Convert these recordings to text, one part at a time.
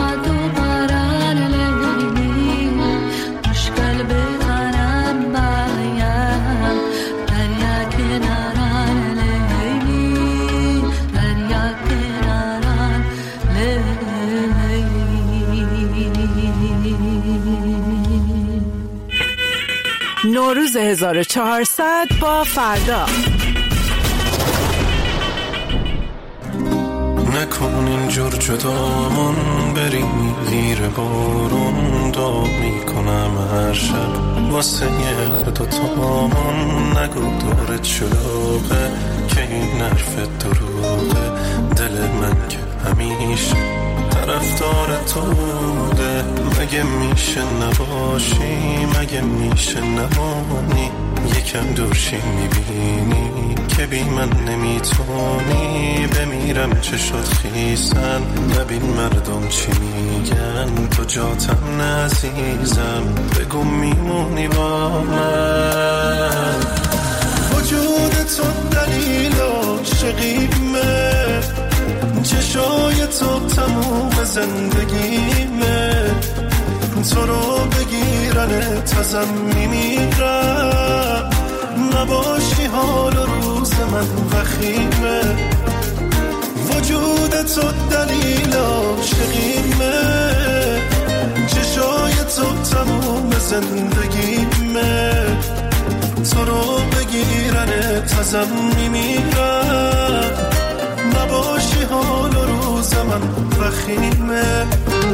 نوروز 1400 با فردا. نکن اینجور جدامون بریم زیر بارون، دعا میکنم هر شب واسه یه دوتامون. نگو دورت شلوغه که این حرف دروغه، دل من که همیشه طرفدار تو بوده. مگه میشه نباشی، مگه میشه نمانی، یکم دورشی میبینی که بی من نمیتونی. بمیرم چه شد خیسن، نبین مردم چی میگن، تو جاتم نعزیزم، بگو میمونی با من. وجود تو دلیل عاشقیمه، چشای تو تموم زندگیمه، تو رو بگیرن تازم میمیرم. نباشی حال و روز من وخیمه، وجود تو دلیل عاشقیمه، چشای تو تموم زندگیمه، تو رو بگیرن تازم میمیرم. نباشی حال و روز من وخیمه.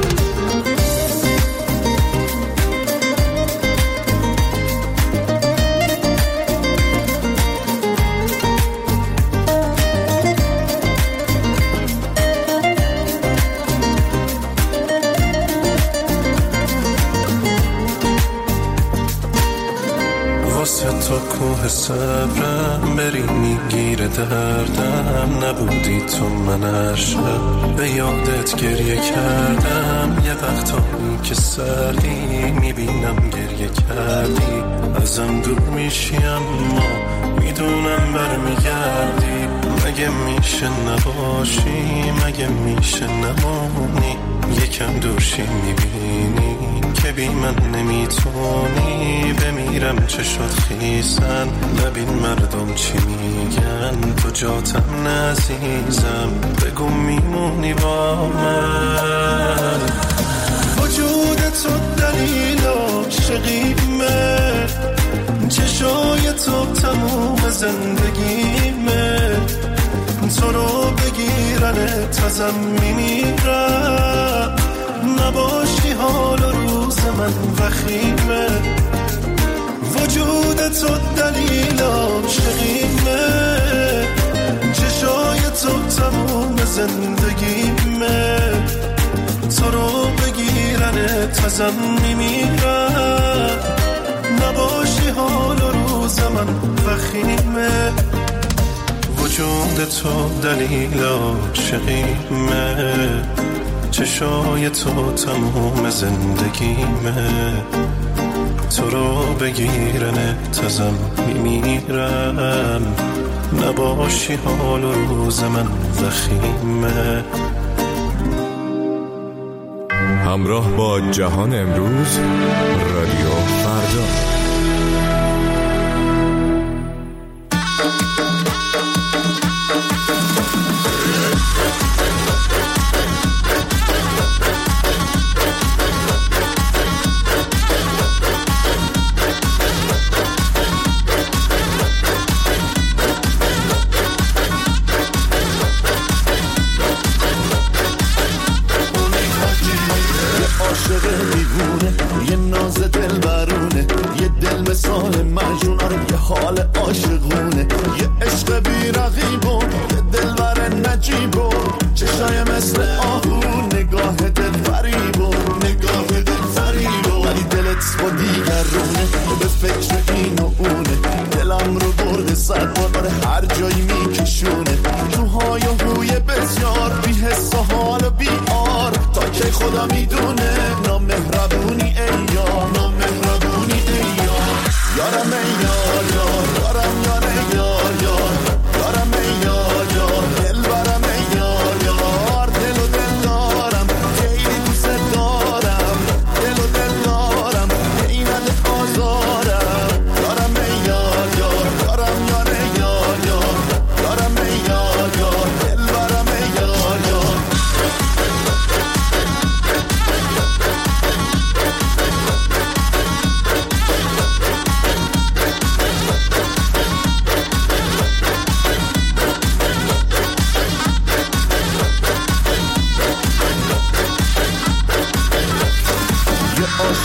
تو کوه صبرم بری میگیره دردم، نبودی تو من هر شب به یادت گریه کردم. یه وقتایی که سردی میبینم گریه کردی، ازم دور میشی اما میدونم برمیگردی. مگه میشه نباشی، مگه میشه نمانی، یکم دورشی میبینی که بی من نمیتونی. بمیرم چه شد خیسن، نبین مردم چی میگن، تو جاتم نعزیزم، بگو میمونی با من. وجود تو دلیل عاشقیمه، چشای تو تموم زندگیمه، تو رو بگیرن تازم میمیرم. نباشی حال و روز من وخیمه، وجود تو دلیل عاشقیمه، چشای تو تموم زندگیمه، تو رو بگیرن تازم میمیرم. نباشی حال و روز من وخیمه، وجود تو دلیل عاشقیمه، چشای تو تموم زندگیمه، تو رو بگیرن تازم میمیرم. نباشی حال و روز من وخیمه. همراه با جهان امروز، رادیو فردا. یه ناز دل برونه، یه دل مثال مجنون، آره یه حال عاشقونه، یه عشق بی رقیبون، یه دل بر نجیبون، چشای مثل آهو، نگاه دل فریبون، نگاه دل فریبون، ولی دلت با دیگرونه، به فکر این و اونه، دلم رو برده صد بار، هر جایی میکشونه، توهای و هوی بسیار، بی حس و حال و بی آر، تا که خدا میدونه. نامهربونی ای یار، نامهربونی ای یار، یارم ای یار یار، یارم یار ای یار یار، یارم ای یار یار، دل برم ای یار یار، دل و دل دارم، خیلی دوست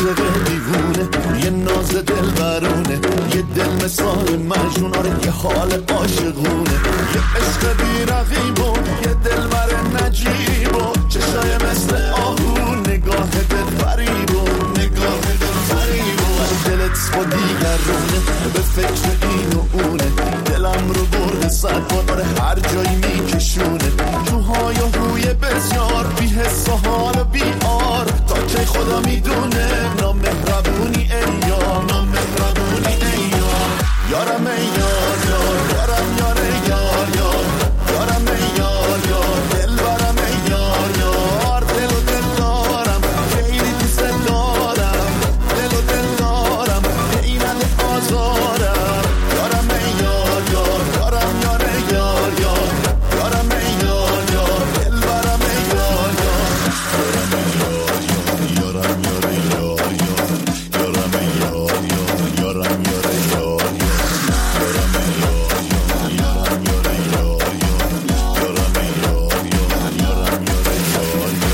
عاشق دیوونه، یه ناز دل برونه، یه دل مثال مجنون، آره یه حال عاشقونه، یه عشق بی رقیبون، یه دل بر نجیبون، چشای مثل آهو، نگاه دل فریبون، نگاه دل فریبون، دلت با دیگرونه، به فکر این و اونه، دلم رو برده صد بار، هر جایی میکشونه، جوهای و هوی بسیار، بی حس و حال و بی آر، تا که خدا میدونه، نامهربونی ای یار، نامهربونی ای یار، یارم ای یار یار، یارم یار ای یار یار، یارم ای یار یار، دل برم ای یار یار، دل و دل دارم، خیلی دوست دارم، دل و دل دارم، اینم آزارم، یارم ای یار یار، یارم یار ای یار یار، یارم ای یار یار، دل برم ای یار یار، یارم ای یار یار، یارم یار ای یار یار، یارم ای یار یار، یارم یار ای یار یار، یارم ای یار یار، یارم یار ای یار یار، یارم ای یار یار، یارم یار ای یار یار.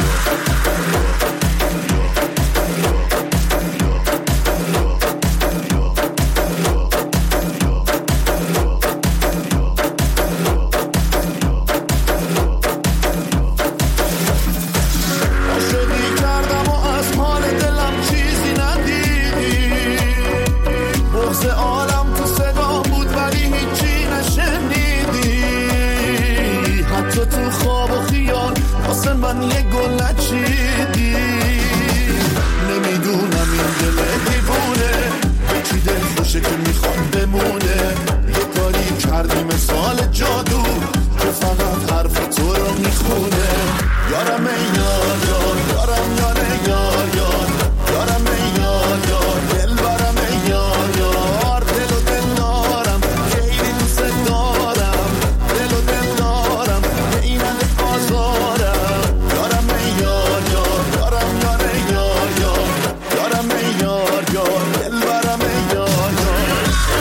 عاشقی کردم و از حال دلم چیزی ندیدی، بغض عالم تو صدا بود ولی هیچی نشنیدی، حتی تو خواب و خیال واسه من یه گل نچیدی، نمیدونم این دل دیوونه به چی دل خوشه که میخواد بمونه، یه کاری کردی مثال جادو که فقط حرف تو رو میخونه، یارم ای یار یار، یارم یار ای یار یار، یارم ای یار یار، دل برم ای یار یار، دل و دل دارم، خیلی دوست دارم، دل و دل دارم، اینم آزارم، یارم ای یار یار، یارم یار ای یار یار، یارم ای یار یار، دل برم ای یار یار.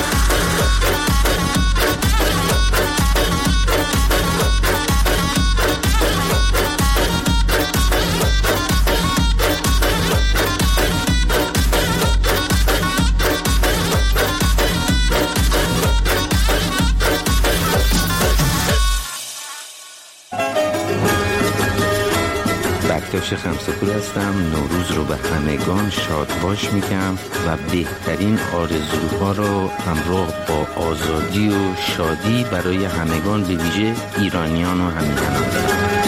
بکتاش خمسه‌پور هستم. نوروز رو به همگان شادباش میگم و بهترین آرزوها رو همراه با آزادی و شادی برای همگان، به ویژه ایرانیان و همیهنان دارم.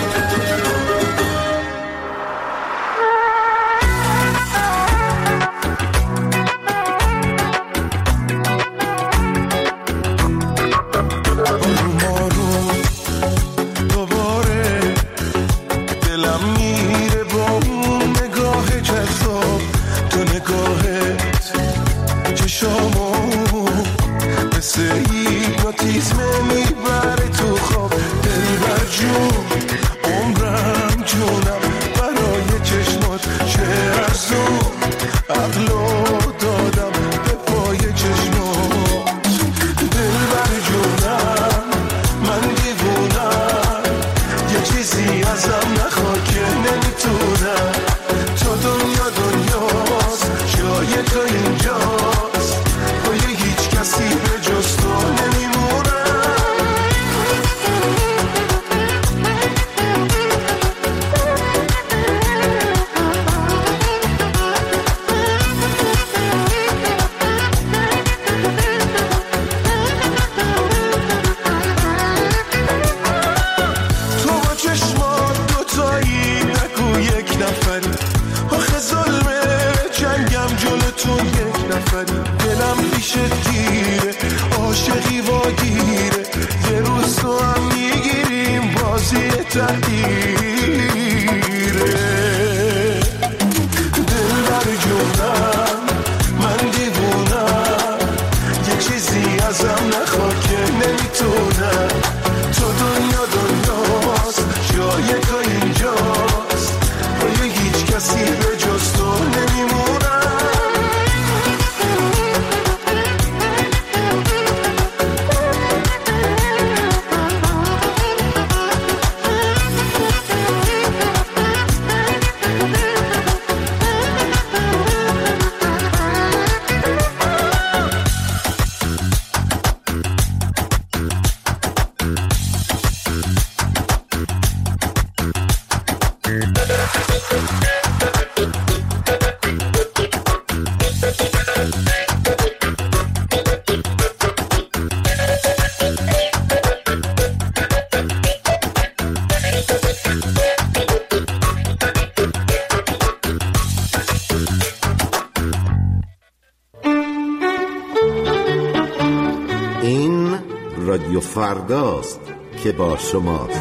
رادیو فرداست که با شماست.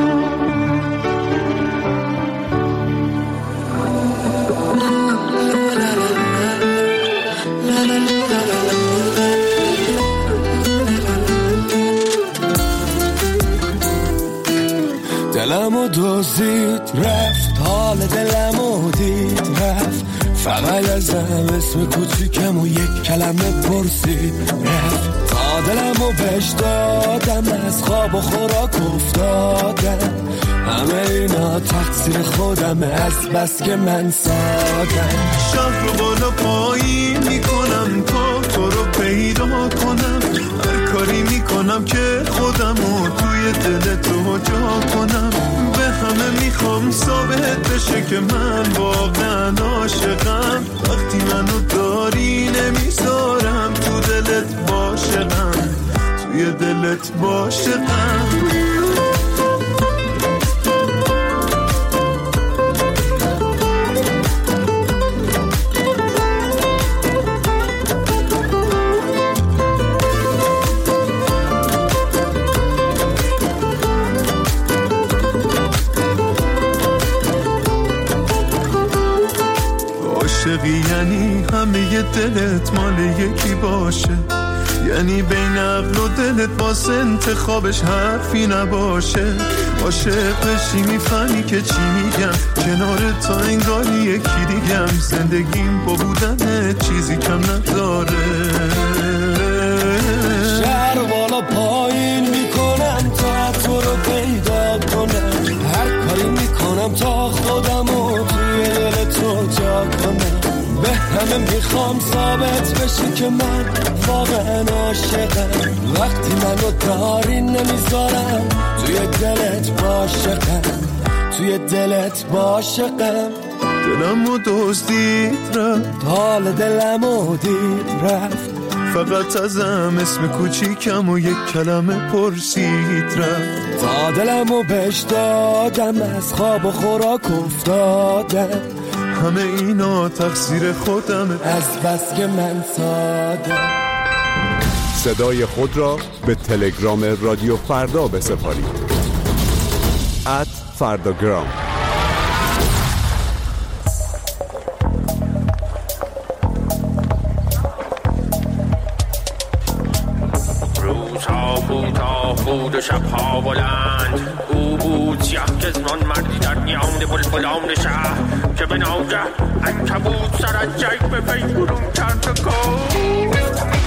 دلمو دزدید رفت، حال دلمو دید رفت، فقط ازم اسم کوچیکم و یک کلمه پرسید رفت. تا دلمو بهش دادم، از خواب و خوراک افتادم، همه اینا تقصیر خودمه از بس که من سادم. شهر رو بالا پایین میکنم تا تو رو پیدا کنم، هر کاری میکنم که خودمو توی دل تو جا کنم. به همه میخوام ثابت بشه که من واقعا عاشقم، وقتی منو داری نمیذارم تو دلت باشقم، توی دلت باشقم. یعنی همه دلت مال یکی باشه، یعنی بین عقل و دلت باز انتخابش حرفی نباشه. عاشق بشی میفهمی که چی میگم، کنار تا انگاری یکی دیگم، زندگیم با بودن چیزی کم نداره. شهر بالا پایین میکنم تا تو رو پیدا کنم، هر کاری میکنم تا خودمو توی دل تو جا کنم. به همه میخوام ثابت بشه که من واقعا عاشقم، وقتی منو داری نمیذارم توی دلت باشقم، توی دلت باشقم. دلمو دزدید رفت، حال دلمو دید رفت، فقط ازم اسم کوچیکم و یک کلمه پرسید رفت. تا دلمو بهش دادم، از خواب و خوراک افتادم، همه اینا تقصیر خودمه از بس که من سادم. صدای خود را به تلگرام رادیو فردا بسپارید. @فرداگرام. روزها کوتاه بود و شبها بلند، او بود سیاه چشمان مردی در میان بلبلان شهر، که به ناگه عنکبوت سر از جیب به پی برون کرد و گفت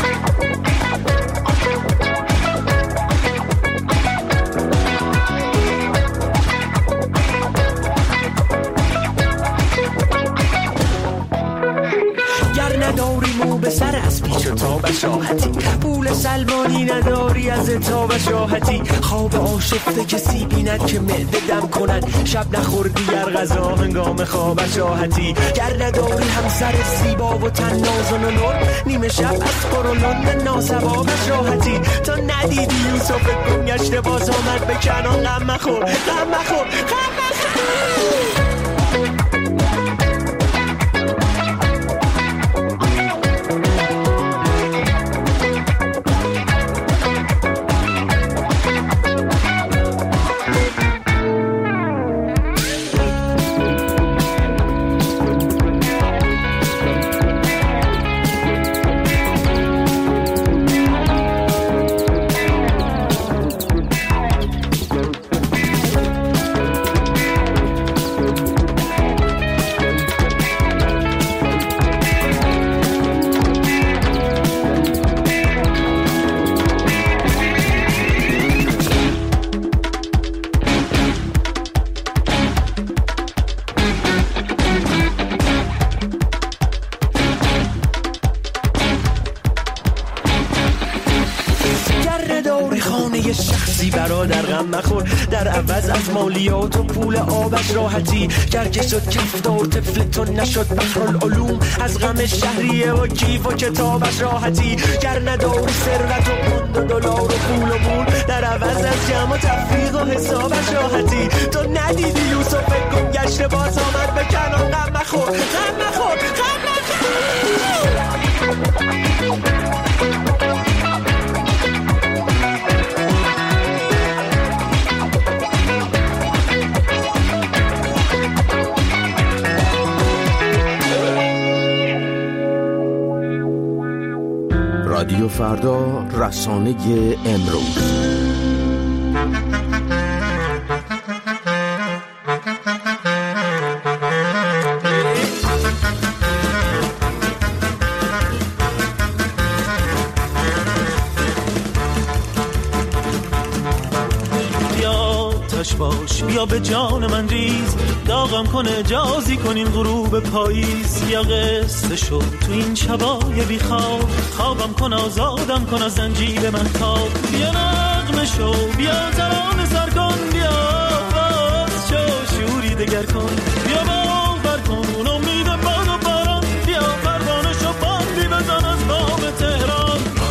نداری مو به سر از پیچ و تابش راحتی، پول سلمانی نداری از تابش راحتی، خواب آشفته کسی بیند که معده دم کند، شب نخوردی گر غذا هنگام خوابش راحتی. گر نداری همسر زیبا و تن نازن و نور، نیمه شب از قرولان ناسبابش راحتی. تا ندیدی یوسف گم گشته باز آمد به کنان، غم مخور غم مخور غم مخور. در عوض از مالیات و پول آبش راحتی. گر که شد کفتار طفل تو نشد بحرالعلوم، از غم شهریه و کیف و کتابش راحتی. گر نداری ثروت و پوند و دلار و پول و مول، در عوض از جمع و تفریق و حسابش راحتی. تو ندیدی یوسف گم گشته باز آمد به کنان، غم مخور غم مخور غم مخور. رادیو فردا، رسانه امروز. باش بیا به جان من ریز، داغم کن اجازی کنین غروب پاییز. یا قصه شد تو این شبای بی خواب، خوابم کن آزادم کن از زنجیر من تاب. بیا نغمه شو بیا ترانه سر کن، بیا باز شو شوری دگر کن، بیا باور کن امید باد و باران، بیا پروانه شو باندی بزن از بام تهران.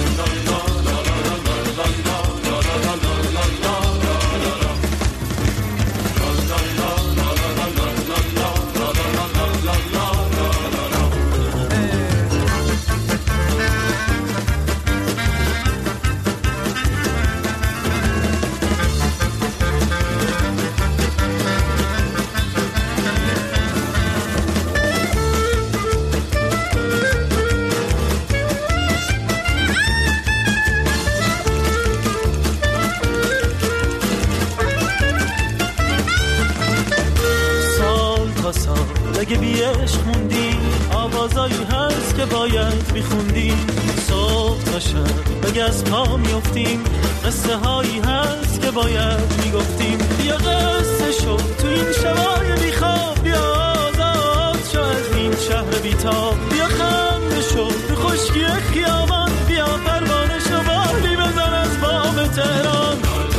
اگه بی عشق موندی آوازایی هست که باید میخوندیم. صبح تا شب بگه از پا میافتیم، قصه هایی هست که باید میگفتیم. بیا قصه شو تو این شبای بیخواب، بیا آزاد شو از این شهر بیتاب. بیا خنده شو تو خشکی خیابان، بیا پروانه شو بالی بزن از بام تهران.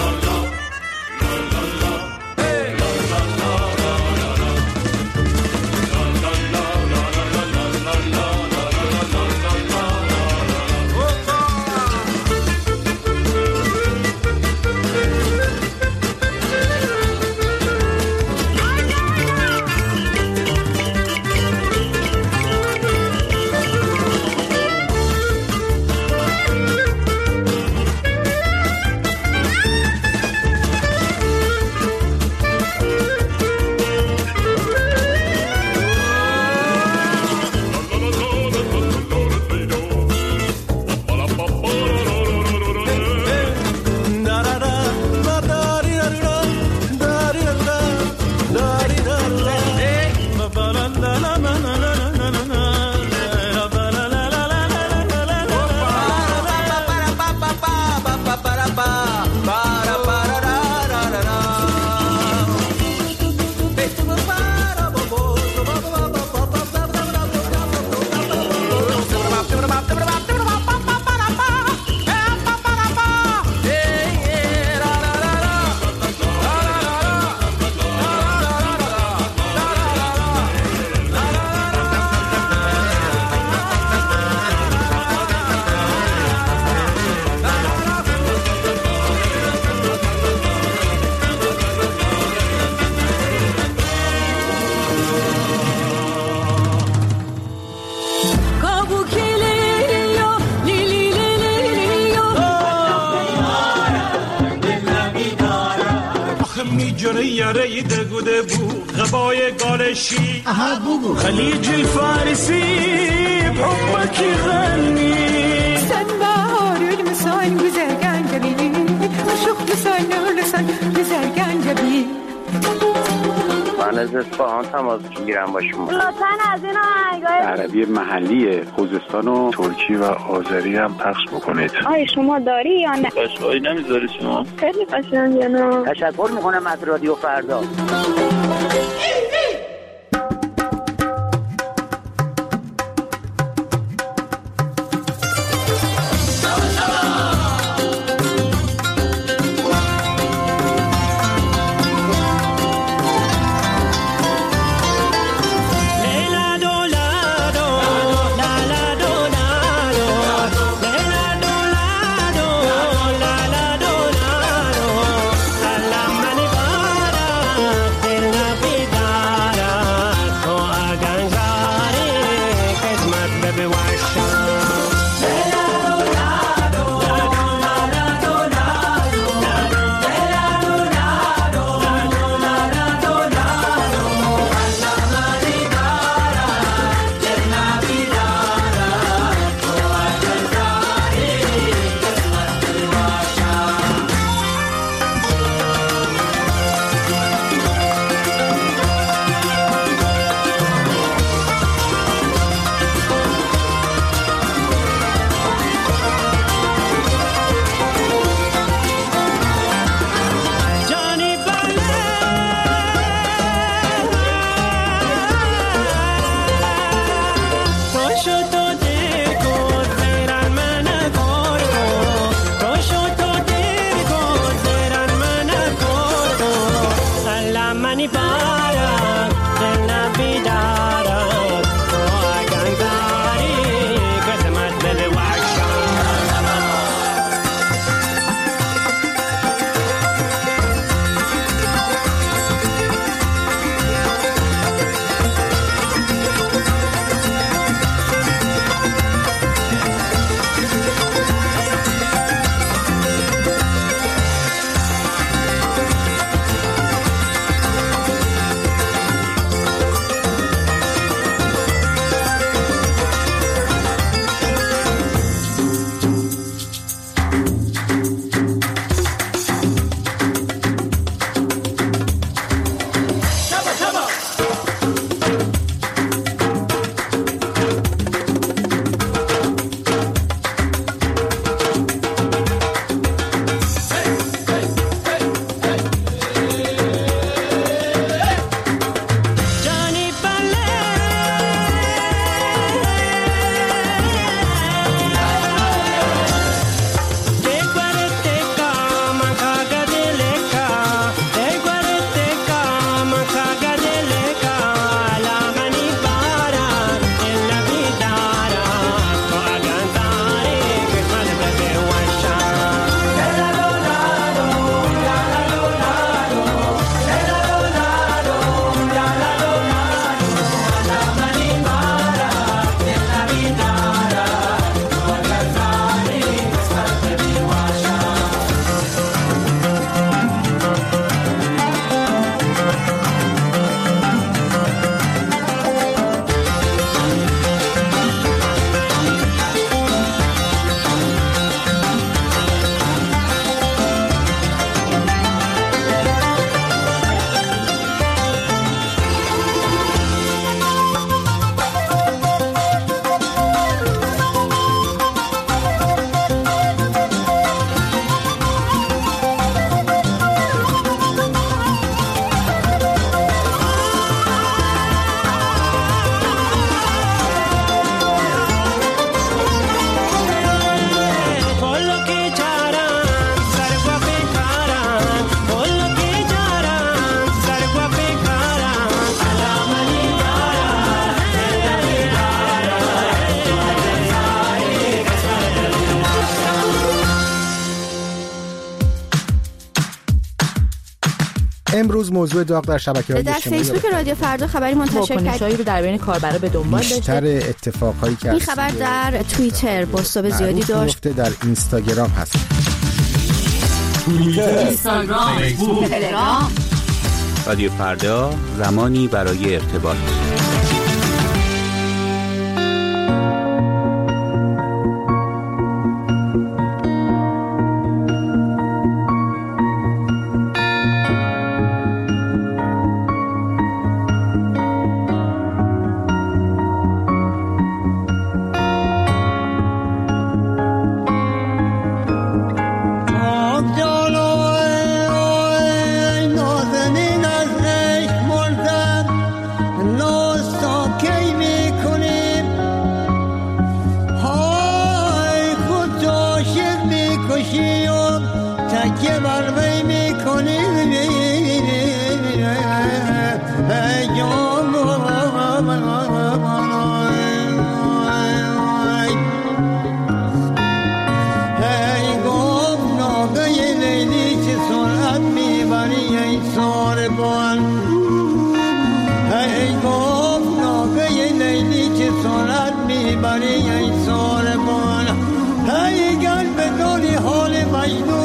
یاره دگوده بو غبای گالشی خلیج الفارسی بحبك يغني سن بهار المسان وزرقان جبي وشوق لسان ولسان وزرقان جبي. من از اصفهان تماس میگیرم با شما. لطفاً از این آهنگای عربی محلی خوزستان و ترکی و آذری هم پخش بکنید. آیا شما داری یا نه؟ قشقایی نمیذاری شما؟ خیلی قشنگه نه؟ تشکر میکنم از رادیو فردا. Pero امروز موضوع داغ در شبکه‌های اجتماعی در فیسبوک رادیو فردا خبری منتشر کرد رو در بین کاربرا به دنبال داشته. بیشتر اتفاقایی که این خبر در توییتر بازتاب زیادی داشت. در اینستاگرام هست. اینستاگرام، فیسبوک، تلگرام. رادیو فردا، زمانی برای ارتباط. برای این سال بان هی گل بدونی حال مجنون